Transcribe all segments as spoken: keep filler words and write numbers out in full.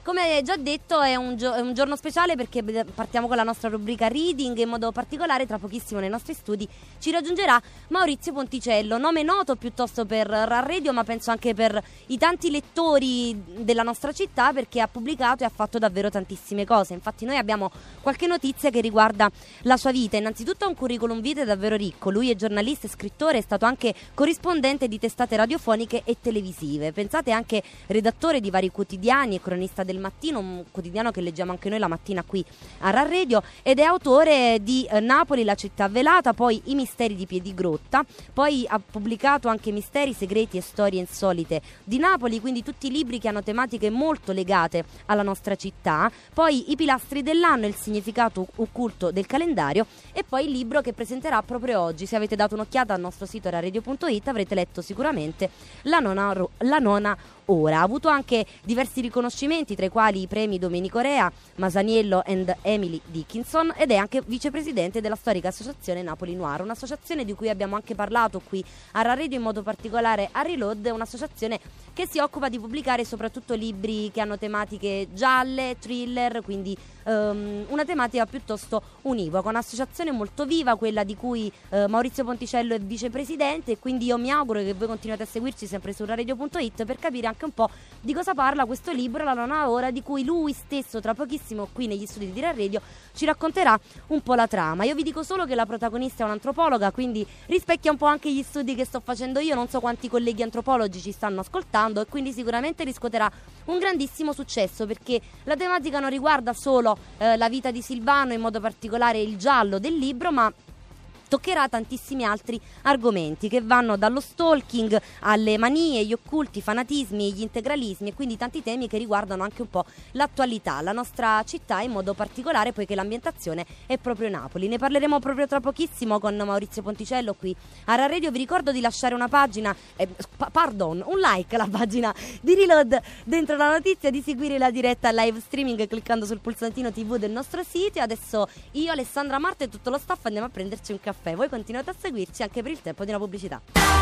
Come già detto è un, gio- è un giorno speciale perché partiamo con la nostra rubrica Reading. In modo particolare tra pochissimo nei nostri studi ci raggiungerà Maurizio Ponticello, nome noto piuttosto per Ra Radio, ma penso anche per i tanti lettori della nostra città, perché ha pubblicato e ha fatto davvero tantissime cose. Infatti noi abbiamo qualche notizia che riguarda la sua vita. Innanzitutto ha un curriculum vitae davvero ricco. Lui è giornalista e scrittore, è stato anche corrispondente di testate radiofoniche e televisive. Pensate, anche redattore di vari quotidiani e cronista del Mattino, un quotidiano che leggiamo anche noi la mattina qui a Ra Radio, ed è autore di eh, Napoli, la città velata, poi I misteri di Piedigrotta, poi ha pubblicato anche Misteri, segreti e storie insolite di Napoli, quindi tutti i libri che hanno tematiche molto legate alla nostra città, poi I pilastri dell'anno e il significato occulto del calendario, e poi il libro che presenterà proprio oggi. Se avete dato un'occhiata al nostro sito raradio punto it avrete letto sicuramente La nona, ro- la nona ora. Ha avuto anche diversi riconoscimenti, tra i quali i premi Domenico Rea, Masaniello and Emily Dickinson, ed è anche vicepresidente della storica associazione Napoli Noir, un'associazione di cui abbiamo anche parlato qui a Ra Radio, in modo particolare a Reload, un'associazione che si occupa di pubblicare soprattutto libri che hanno tematiche gialle, thriller, quindi um, una tematica piuttosto univoca, un'associazione molto viva, quella di cui uh, Maurizio Ponticello è vicepresidente, e quindi io mi auguro che voi continuate a seguirci sempre su raradio punto it per capire anche un po' di cosa parla questo libro, La nona ora, di cui lui stesso tra pochissimo qui negli studi di Ra Radio ci racconterà un po' la trama. Io vi dico solo che la protagonista è un'antropologa, quindi rispecchia un po' anche gli studi che sto facendo io. Non so quanti colleghi antropologi ci stanno ascoltando, e quindi sicuramente riscuoterà un grandissimo successo, perché la tematica non riguarda solo eh, la vita di Silvano, in modo particolare il giallo del libro, ma toccherà tantissimi altri argomenti che vanno dallo stalking alle manie, gli occulti, i fanatismi, gli integralismi, e quindi tanti temi che riguardano anche un po' l'attualità, la nostra città in modo particolare, poiché l'ambientazione è proprio Napoli. Ne parleremo proprio tra pochissimo con Maurizio Ponticello qui a Ra Radio. Vi ricordo di lasciare una pagina, eh, pa- pardon, un like alla pagina di Reload dentro la notizia, di seguire la diretta live streaming cliccando sul pulsantino tivù del nostro sito. E adesso io, Alessandra Marta e tutto lo staff andiamo a prenderci un caffè. Voi continuate a seguirci anche per il tempo di una pubblicità.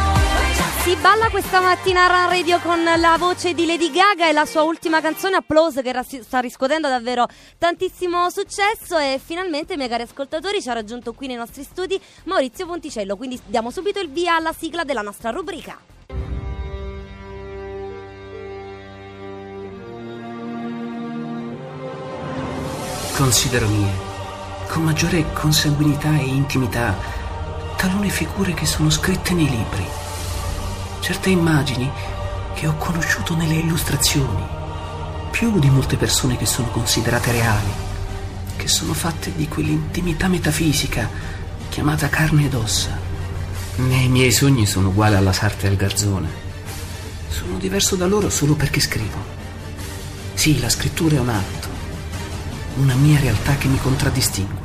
Si balla questa mattina a Ra Radio con la voce di Lady Gaga e la sua ultima canzone Applause, che ras- sta riscuotendo davvero tantissimo successo. E finalmente, miei cari ascoltatori, ci ha raggiunto qui nei nostri studi Maurizio Ponticello, quindi diamo subito il via alla sigla della nostra rubrica. Considero mie, con maggiore consanguinità e intimità, talune figure che sono scritte nei libri, certe immagini che ho conosciuto nelle illustrazioni, più di molte persone che sono considerate reali, che sono fatte di quell'intimità metafisica chiamata carne ed ossa. Nei miei sogni sono uguale alla sarta e al garzone. Sono diverso da loro solo perché scrivo. Sì, la scrittura è un atto, una mia realtà che mi contraddistingue.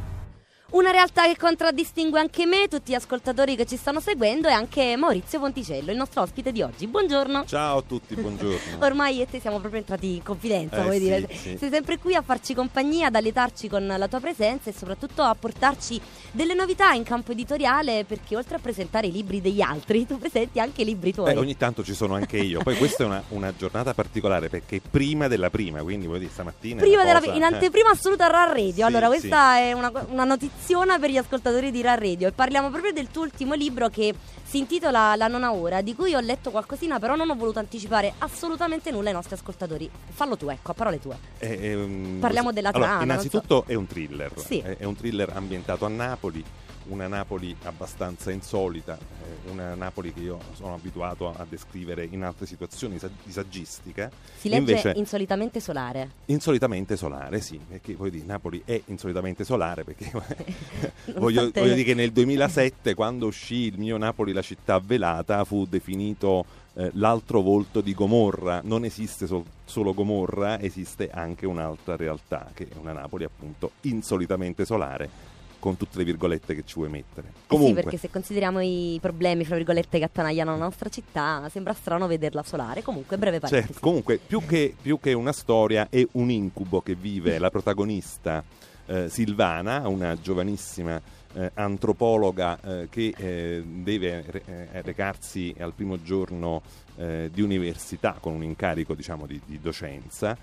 Una realtà che contraddistingue anche me, tutti gli ascoltatori che ci stanno seguendo, e anche Maurizio Ponticello, il nostro ospite di oggi. Buongiorno. Ciao a tutti, buongiorno. Ormai io e te siamo proprio entrati in confidenza, eh, vuoi sì, dire. Sì. Sei sempre qui a farci compagnia, ad alletarci con la tua presenza e soprattutto a portarci delle novità in campo editoriale, perché oltre a presentare i libri degli altri, tu presenti anche i libri tuoi. Eh, ogni tanto ci sono anche io. Poi questa è una, una giornata particolare perché è prima della prima, quindi vuol dire stamattina prima cosa, della, in anteprima eh. assoluta a Ra Radio. Sì, allora questa sì. è una, una notiziona per gli ascoltatori di Ra Radio, e parliamo proprio del tuo ultimo libro che si intitola La nona ora, di cui ho letto qualcosina, però non ho voluto anticipare assolutamente nulla ai nostri ascoltatori. Fallo tu, ecco, a parole tue. Eh, eh, um, Parliamo della allora, trama. innanzitutto so. è un thriller. Sì. È, è un thriller ambientato a Napoli, una Napoli abbastanza insolita, eh, una Napoli che io sono abituato a, a descrivere in altre situazioni di saggistica. Si legge invece, insolitamente solare. Insolitamente solare, sì, perché poi di Napoli è insolitamente solare, perché voglio, voglio dire che nel duemilasette, quando uscì il mio Napoli, la città velata, fu definito eh, l'altro volto di Gomorra. Non esiste sol- solo Gomorra, esiste anche un'altra realtà, che è una Napoli appunto insolitamente solare, con tutte le virgolette che ci vuoi mettere. Comunque, sì, perché se consideriamo i problemi, fra virgolette, che attanagliano la nostra città, sembra strano vederla solare. Comunque, breve parentesi. Certo, comunque, più che, più che una storia, è un incubo che vive la protagonista eh, Silvana, una giovanissima eh, antropologa eh, che eh, deve re- eh, recarsi al primo giorno eh, di università con un incarico, diciamo, di, di docenza,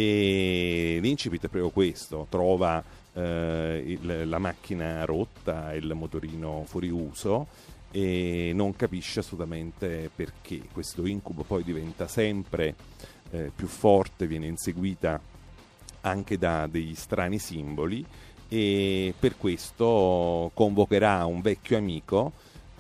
e l'incipit è proprio questo: trova eh, il, la macchina rotta, il motorino fuori uso, e non capisce assolutamente perché. Questo incubo poi diventa sempre eh, più forte, viene inseguita anche da degli strani simboli, e per questo convocherà un vecchio amico,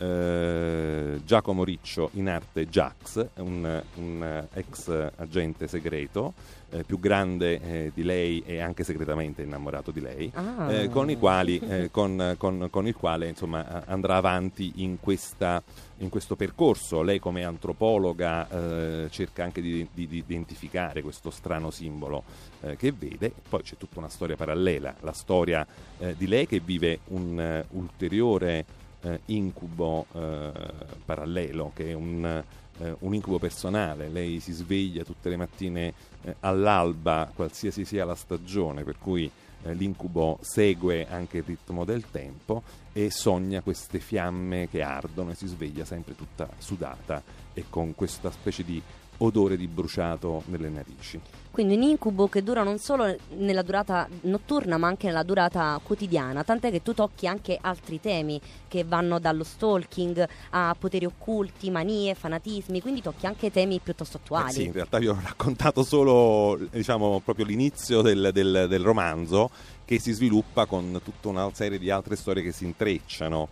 eh, Giacomo Riccio, in arte Jax, un, un ex agente segreto, eh, più grande eh, di lei e anche segretamente innamorato di lei, ah. eh, con i quali eh, con, con, con il quale insomma andrà avanti in questa in questo percorso. Lei, come antropologa, eh, cerca anche di, di, di identificare questo strano simbolo eh, che vede. Poi c'è tutta una storia parallela, la storia eh, di lei che vive un uh, ulteriore uh, incubo uh, parallelo, che è un, uh, un incubo personale. Lei si sveglia tutte le mattine uh, all'alba, qualsiasi sia la stagione, per cui eh, l'incubo segue anche il ritmo del tempo e sogna queste fiamme che ardono, e si sveglia sempre tutta sudata e con questa specie di odore di bruciato nelle narici. Quindi un incubo che dura non solo nella durata notturna ma anche nella durata quotidiana, tant'è che tu tocchi anche altri temi che vanno dallo stalking a poteri occulti, manie, fanatismi, quindi tocchi anche temi piuttosto attuali. Eh sì, in realtà vi ho raccontato solo, diciamo, proprio l'inizio del, del, del romanzo, che si sviluppa con tutta una serie di altre storie che si intrecciano.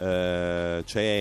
Uh,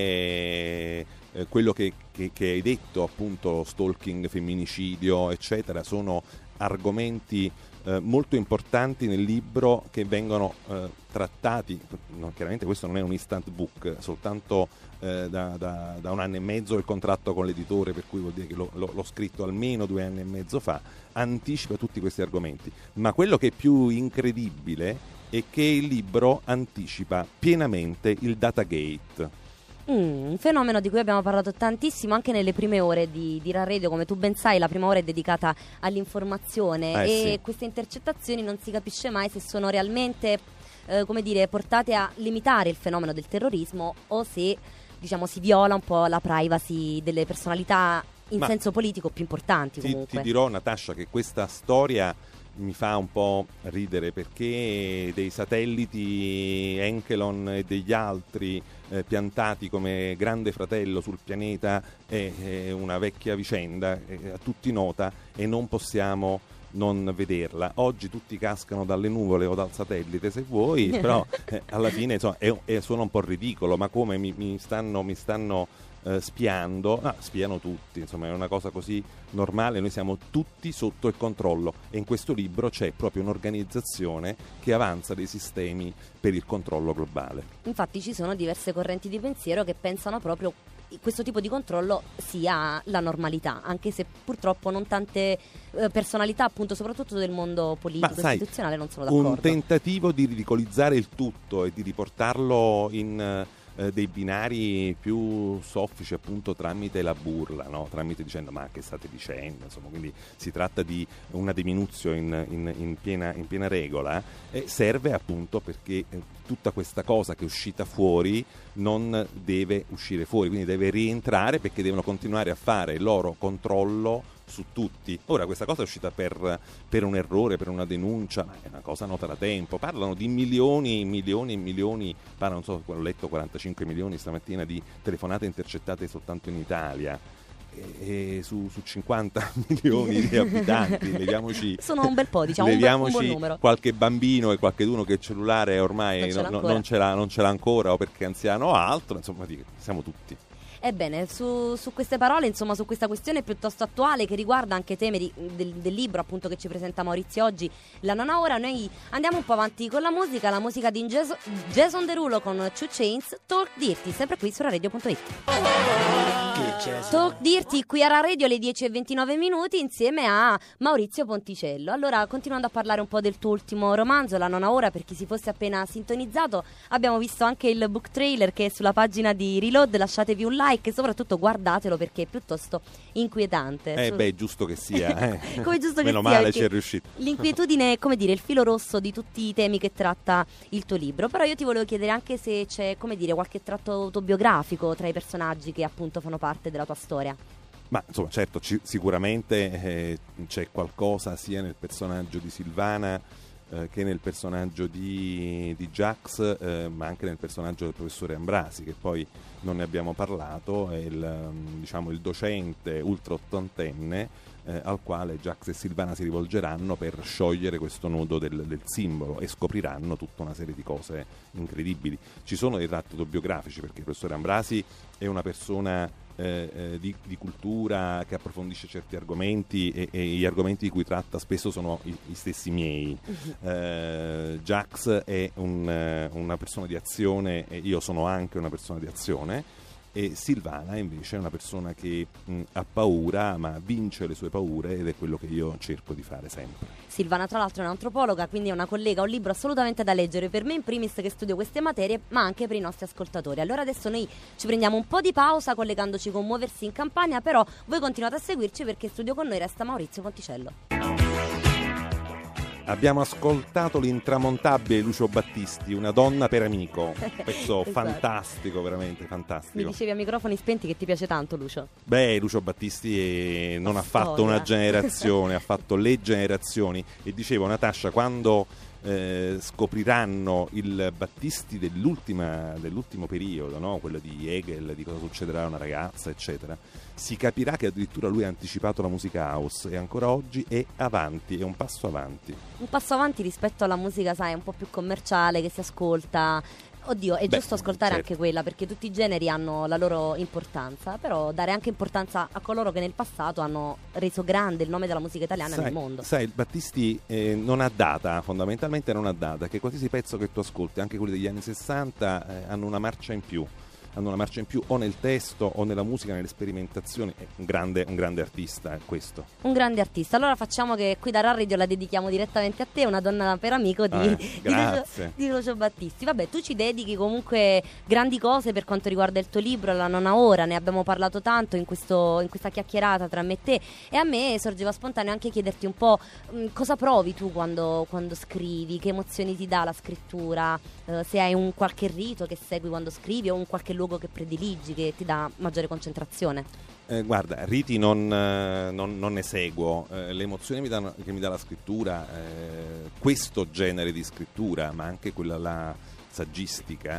c'è eh, quello che, che, che hai detto, appunto, stalking, femminicidio, eccetera, sono argomenti eh, molto importanti nel libro, che vengono eh, trattati. No, chiaramente questo non è un instant book, soltanto eh, da, da, da un anno e mezzo il contratto con l'editore, per cui vuol dire che lo, lo, l'ho scritto almeno due anni e mezzo fa, anticipa tutti questi argomenti. Ma quello che è più incredibile e che il libro anticipa pienamente il Datagate. Mm, un fenomeno di cui abbiamo parlato tantissimo anche nelle prime ore di, di Radio. Come tu ben sai, la prima ora è dedicata all'informazione, eh, e sì. queste intercettazioni non si capisce mai se sono realmente eh, come dire, portate a limitare il fenomeno del terrorismo, o se, diciamo, si viola un po' la privacy delle personalità in Ma senso politico più importanti. Ti, comunque ti dirò, Natascia, che questa storia mi fa un po' ridere, perché dei satelliti Enkelon e degli altri eh, piantati come grande fratello sul pianeta è, è una vecchia vicenda, è a tutti nota, e non possiamo non vederla. Oggi tutti cascano dalle nuvole o dal satellite, se vuoi, però eh, alla fine, insomma, è, è, suona un po' ridicolo, ma come mi, mi stanno... Mi stanno Uh, spiando, ah, spiano tutti, insomma è una cosa così normale, noi siamo tutti sotto il controllo, e in questo libro c'è proprio un'organizzazione che avanza dei sistemi per il controllo globale. Infatti ci sono diverse correnti di pensiero che pensano proprio questo tipo di controllo sia la normalità, anche se purtroppo non tante eh, personalità, appunto, soprattutto del mondo politico e istituzionale, non sono d'accordo. Un tentativo di ridicolizzare il tutto e di riportarlo in Eh, dei binari più soffici, appunto, tramite la burla, no? Tramite dicendo ma che state dicendo, insomma, quindi si tratta di una deminuzio in, in, in, piena, in piena regola, e eh, serve appunto perché eh, tutta questa cosa che è uscita fuori non deve uscire fuori, quindi deve rientrare, perché devono continuare a fare il loro controllo su tutti. Ora, questa cosa è uscita per, per un errore, per una denuncia, ma è una cosa nota da tempo. Parlano di milioni, milioni e milioni, parlano, non so, ho letto quarantacinque milioni stamattina di telefonate intercettate soltanto in Italia, e, e su, su cinquanta milioni di abitanti, leviamoci, sono un bel po', diciamo, leviamoci un buon numero. Qualche bambino e qualcheduno che il cellulare ormai non ce l'ha, no, ancora. Non, ce l'ha, non ce l'ha ancora, o perché è anziano o altro, insomma, siamo tutti. Ebbene, su, su queste parole, insomma, su questa questione piuttosto attuale, che riguarda anche temi di, del, del libro, appunto, che ci presenta Maurizio oggi, La Nona Ora, noi andiamo un po' avanti con la musica, la musica di Jason, Jason Derulo con Two Chainz, Talk Dirty, sempre qui su radio punto it. Talk Dirty qui a Radio, alle dieci e ventinove minuti, insieme a Maurizio Ponticello. Allora, continuando a parlare un po' del tuo ultimo romanzo, La Nona Ora, per chi si fosse appena sintonizzato, abbiamo visto anche il book trailer che è sulla pagina di Reload, lasciatevi un like. like e soprattutto guardatelo perché è piuttosto inquietante. Eh beh, giusto che sia, eh. Come giusto Meno che sia, male ci è riuscito. L'inquietudine è, come dire, il filo rosso di tutti i temi che tratta il tuo libro. Però io ti volevo chiedere anche se c'è, come dire, qualche tratto autobiografico tra i personaggi che appunto fanno parte della tua storia. Ma insomma, certo, ci, sicuramente eh, c'è qualcosa sia nel personaggio di Silvana eh, che nel personaggio di, di Jax, eh, ma anche nel personaggio del professore Ambrasi, che poi non ne abbiamo parlato, è il, diciamo, il docente ultra ottantenne eh, al quale Jax e Silvana si rivolgeranno per sciogliere questo nodo del, del simbolo, e scopriranno tutta una serie di cose incredibili. Ci sono dei tratti autobiografici perché il professore Ambrasi è una persona Eh, eh, di, di cultura che approfondisce certi argomenti e, e gli argomenti di cui tratta spesso sono i, i stessi miei. Uh-huh. eh, Jax è un, una persona di azione e io sono anche una persona di azione, e Silvana invece è una persona che mh, ha paura ma vince le sue paure, ed è quello che io cerco di fare sempre. Silvana tra l'altro è un'antropologa, quindi è una collega, un libro assolutamente da leggere per me in primis che studio queste materie, ma anche per i nostri ascoltatori. Allora adesso noi ci prendiamo un po' di pausa collegandoci con Muoversi in Campania, però voi continuate a seguirci perché in studio con noi resta Maurizio Ponticello. Abbiamo ascoltato l'intramontabile Lucio Battisti, Una donna per amico, pezzo esatto. fantastico, veramente fantastico. Mi dicevi a microfoni spenti che ti piace tanto Lucio. Beh, Lucio Battisti è... non La ha fatto storia. una generazione, ha fatto le generazioni, e dicevo Natascia, quando eh, scopriranno il Battisti dell'ultima, dell'ultimo periodo, no? Quello di Hegel, di cosa succederà a una ragazza, eccetera, si capirà che addirittura lui ha anticipato la musica house e ancora oggi è avanti, è un passo avanti. Un passo avanti rispetto alla musica, sai, un po' più commerciale che si ascolta. Oddio, è Beh, giusto ascoltare certo. anche quella, perché tutti i generi hanno la loro importanza, però dare anche importanza a coloro che nel passato hanno reso grande il nome della musica italiana sai, nel mondo. Sai, il Battisti eh, non ha data, fondamentalmente non ha data, che qualsiasi pezzo che tu ascolti, anche quelli degli anni sessanta, eh, hanno una marcia in più. hanno una marcia in più o nel testo o nella musica, nelle sperimentazioni. È un grande, un grande artista, è questo. Un grande artista. Allora facciamo che qui da Radio la dedichiamo direttamente a te, Una donna per amico di, eh, di, Lucio, di Lucio Battisti. Vabbè, tu ci dedichi comunque grandi cose per quanto riguarda il tuo libro, La nona ora, ne abbiamo parlato tanto in, questo, in questa chiacchierata tra me e te, e a me sorgeva spontaneo anche chiederti un po' mh, cosa provi tu quando, quando scrivi, che emozioni ti dà la scrittura, eh, se hai un qualche rito che segui quando scrivi o un qualche luogo che prediligi, che ti dà maggiore concentrazione. Eh, guarda, riti non, eh, non, non ne seguo, eh, le emozioni mi danno, che mi dà la scrittura, eh, questo genere di scrittura, ma anche quella là saggistica,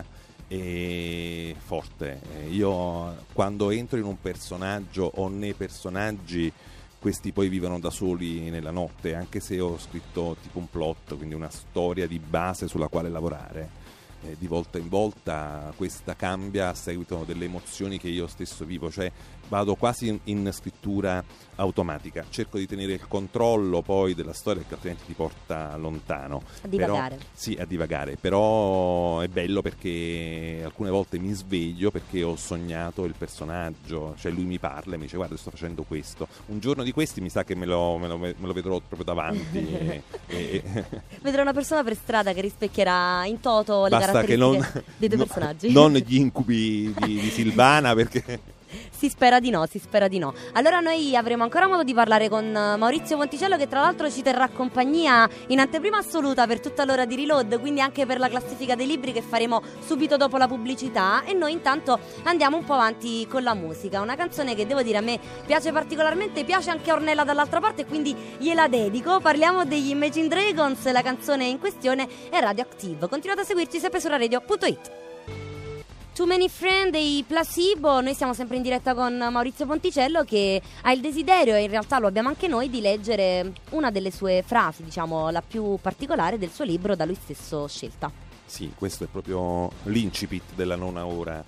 è forte. Eh, io quando entro in un personaggio o nei personaggi, questi poi vivono da soli nella notte, anche se ho scritto tipo un plot, quindi una storia di base sulla quale lavorare. Eh, di volta in volta questa cambia a seguito delle emozioni che io stesso vivo, cioè vado quasi in, in scrittura automatica, cerco di tenere il controllo poi della storia, che altrimenti ti porta lontano, a divagare. Però, sì, a divagare, però è bello perché alcune volte mi sveglio perché ho sognato il personaggio, cioè lui mi parla e mi dice guarda sto facendo questo, un giorno di questi mi sa che me lo, me lo, me lo vedrò proprio davanti e, e, vedrò una persona per strada che rispecchierà in toto le basta caratteristiche che non, dei tuoi no, personaggi, non gli incubi di, di Silvana, perché si spera di no, si spera di no. Allora noi avremo ancora modo di parlare con Maurizio Ponticello, che tra l'altro ci terrà compagnia in anteprima assoluta per tutta l'ora di Reload, quindi anche per la classifica dei libri che faremo subito dopo la pubblicità, e noi intanto andiamo un po' avanti con la musica. Una canzone che devo dire a me piace particolarmente, piace anche a Ornella dall'altra parte, quindi gliela dedico. Parliamo degli Imagine Dragons, la canzone in questione è Radioactive. Continuate a seguirci sempre su radio punto it. Too Many Friend dei Placebo. Noi siamo sempre in diretta con Maurizio Ponticello, che ha il desiderio, e in realtà lo abbiamo anche noi, di leggere una delle sue frasi, diciamo la più particolare del suo libro, da lui stesso scelta. Sì, questo è proprio l'incipit della nona ora.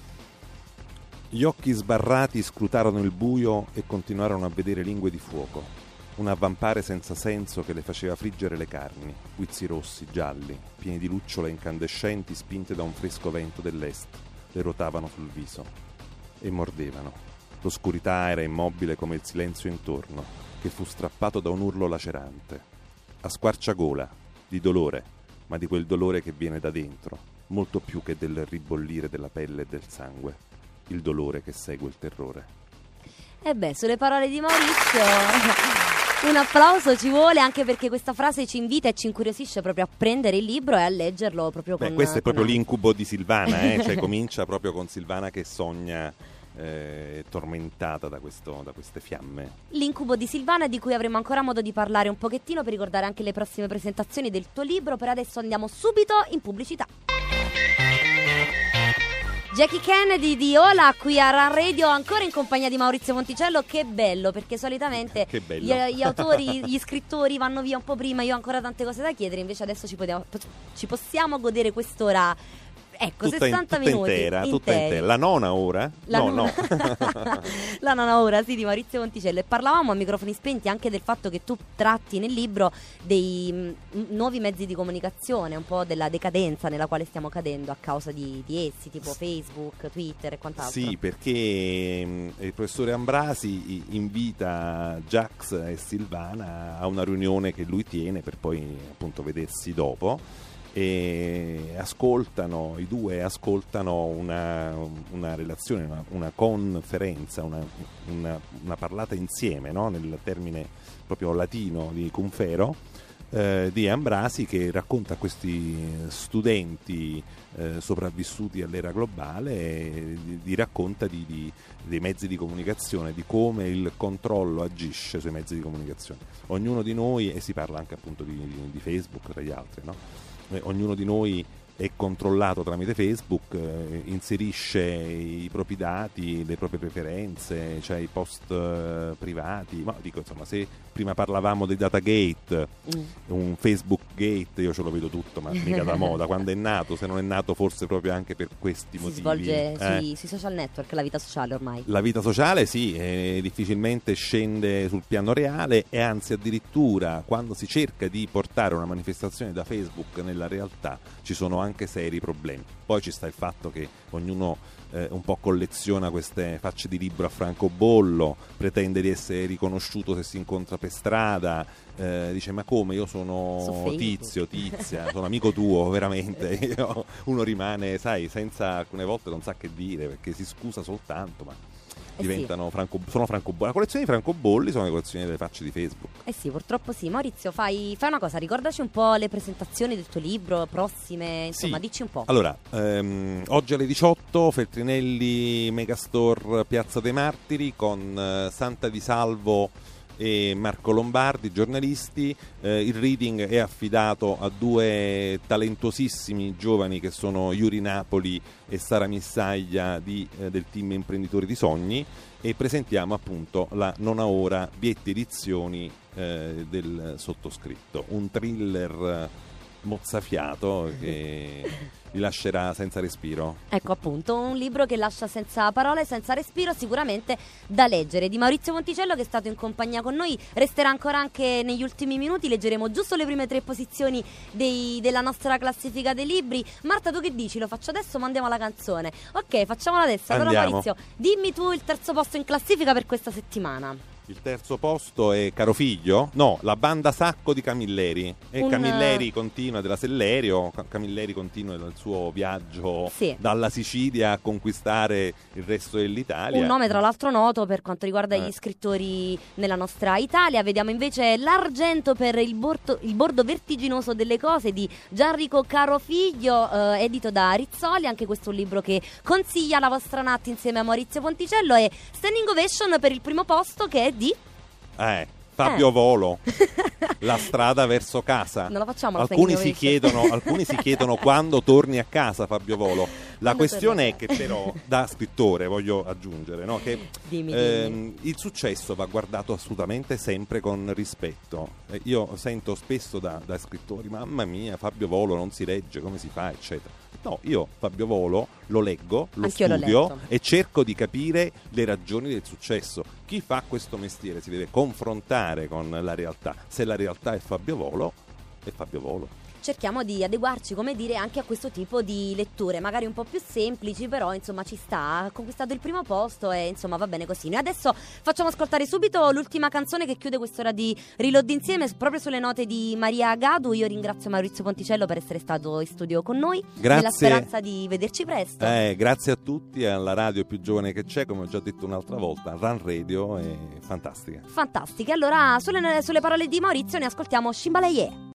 Gli occhi sbarrati scrutarono il buio e continuarono a vedere lingue di fuoco, un avvampare senza senso che le faceva friggere le carni, guizzi rossi, gialli, pieni di lucciole incandescenti spinte da un fresco vento dell'est, le ruotavano sul viso e mordevano. L'oscurità era immobile come il silenzio intorno, che fu strappato da un urlo lacerante, a squarciagola, di dolore, ma di quel dolore che viene da dentro, molto più che del ribollire della pelle e del sangue. il dolore che segue il terrore. E beh, sulle parole di Maurizio un applauso ci vuole, anche perché questa frase ci invita e ci incuriosisce proprio a prendere il libro e a leggerlo proprio Beh, con... questo è proprio con... l'incubo di Silvana, eh? Cioè comincia proprio con Silvana che sogna eh, tormentata da, questo, da queste fiamme. L'incubo di Silvana, di cui avremo ancora modo di parlare un pochettino per ricordare anche le prossime presentazioni del tuo libro. Per adesso andiamo subito in pubblicità. Jackie Kennedy di Ola qui a Run Radio, ancora in compagnia di Maurizio Ponticello. Che bello, perché solitamente che bello. Gli, gli autori, gli scrittori vanno via un po' prima, io ho ancora tante cose da chiedere, invece adesso ci, potiamo, ci possiamo godere quest'ora. Ecco, tutta sessanta in, tutta minuti intera, interi. tutta intera. La nona ora? La no, nona. no. La nona ora, sì, di Maurizio Ponticello. E parlavamo a microfoni spenti anche del fatto che tu tratti nel libro dei m, nuovi mezzi di comunicazione, un po' della decadenza nella quale stiamo cadendo a causa di, di essi, tipo Facebook, Twitter e quant'altro. Sì, perché mh, il professore Ambrasi invita Jax e Silvana a una riunione che lui tiene per poi appunto vedersi dopo. E ascoltano, i due ascoltano una, una relazione, una, una conferenza, una, una, una parlata insieme, no? Nel termine proprio latino di Cunfero, eh, di Ambrasi, che racconta a questi studenti eh, sopravvissuti all'era globale, di, di racconta di, di, dei mezzi di comunicazione, di come il controllo agisce sui mezzi di comunicazione. Ognuno di noi, e si parla anche appunto di, di, di Facebook tra gli altri, no? Ognuno di noi è controllato tramite Facebook, eh, inserisce i propri dati, le proprie preferenze, cioè i post eh, privati. Ma dico, insomma, se prima parlavamo dei Datagate, mm. un Facebook Gate, io ce lo vedo tutto, ma mica da moda. Quando è nato, se non è nato forse proprio anche per questi si motivi. Si svolge eh. sui, sui social network, la vita sociale ormai. La vita sociale sì, eh, difficilmente scende sul piano reale, e anzi addirittura quando si cerca di portare una manifestazione da Facebook nella realtà ci sono anche seri problemi. Poi ci sta il fatto che ognuno eh, un po' colleziona queste facce di libro a francobollo, pretende di essere riconosciuto se si incontra per strada, eh, dice ma come, io sono Tizio, Tizia, sono amico tuo veramente. Io, uno rimane, sai, senza, alcune volte non sa che dire perché si scusa soltanto, ma diventano eh sì. franco, sono francobolli. La collezione di francobolli sono le collezioni delle facce di Facebook. Eh sì, purtroppo sì. Maurizio, fai, fai una cosa, ricordaci un po' le presentazioni del tuo libro prossime, insomma, sì. Dici un po'. Allora, ehm, oggi alle diciotto Feltrinelli Megastore Piazza dei Martiri con eh, Santa Di Salvo e Marco Lombardi, giornalisti. Eh, il reading è affidato a due talentuosissimi giovani che sono Yuri Napoli e Sara Missaglia di, eh, del team Imprenditori di Sogni, e presentiamo appunto la nona ora Vietti Edizioni eh, del sottoscritto, un thriller mozzafiato che li lascerà senza respiro. Ecco appunto, un libro che lascia senza parole, senza respiro, sicuramente da leggere, di Maurizio Ponticello, che è stato in compagnia con noi. Resterà ancora anche negli ultimi minuti, leggeremo giusto le prime tre posizioni dei, della nostra classifica dei libri. Marta, tu che dici? Lo faccio adesso o mandiamo la canzone? Ok, facciamola adesso. Allora Andiamo. Maurizio, dimmi tu il terzo posto in classifica per questa settimana. Il terzo posto è Caro Figlio, no, la banda Sacco di Camilleri. E Un... Camilleri continua della Sellerio, Camilleri continua dal suo viaggio sì. dalla Sicilia a conquistare il resto dell'Italia. Un nome tra l'altro noto per quanto riguarda eh. gli scrittori nella nostra Italia. Vediamo invece l'argento per il, borto, il bordo vertiginoso delle cose di Gianrico Carofiglio, eh, edito da Rizzoli. Anche questo è un libro che consiglia la vostra Nat insieme a Maurizio Ponticello. E Standing Ovation per il primo posto, che è di Eh, Fabio eh. Volo, La strada verso casa. Non la facciamo la alcuni Standing si chiedono Alcuni si chiedono quando torni a casa, Fabio Volo. La Quando questione è torni? che però, da scrittore voglio aggiungere, no, che dimmi, ehm, dimmi. il successo va guardato assolutamente sempre con rispetto. Eh, io sento spesso da, da scrittori, mamma mia, Fabio Volo non si legge, come si fa, eccetera. No, io Fabio Volo lo leggo, lo Anch'io l'ho studio letto. e cerco di capire le ragioni del successo. Chi fa questo mestiere si deve confrontare con la realtà. Se la realtà è Fabio Volo, è Fabio Volo. cerchiamo di adeguarci, come dire, anche a questo tipo di letture, magari un po' più semplici, però insomma ci sta, ha conquistato il primo posto e insomma va bene così. Noi adesso facciamo ascoltare subito l'ultima canzone che chiude quest'ora di Reload insieme, proprio sulle note di Maria Gadu. Io ringrazio Maurizio Ponticello per essere stato in studio con noi, grazie. nella speranza di vederci presto. Eh, grazie a tutti, alla radio più giovane che c'è, come ho già detto un'altra volta, Run Radio è fantastica. Fantastica. Allora sulle, sulle parole di Maurizio ne ascoltiamo Shimbaleye.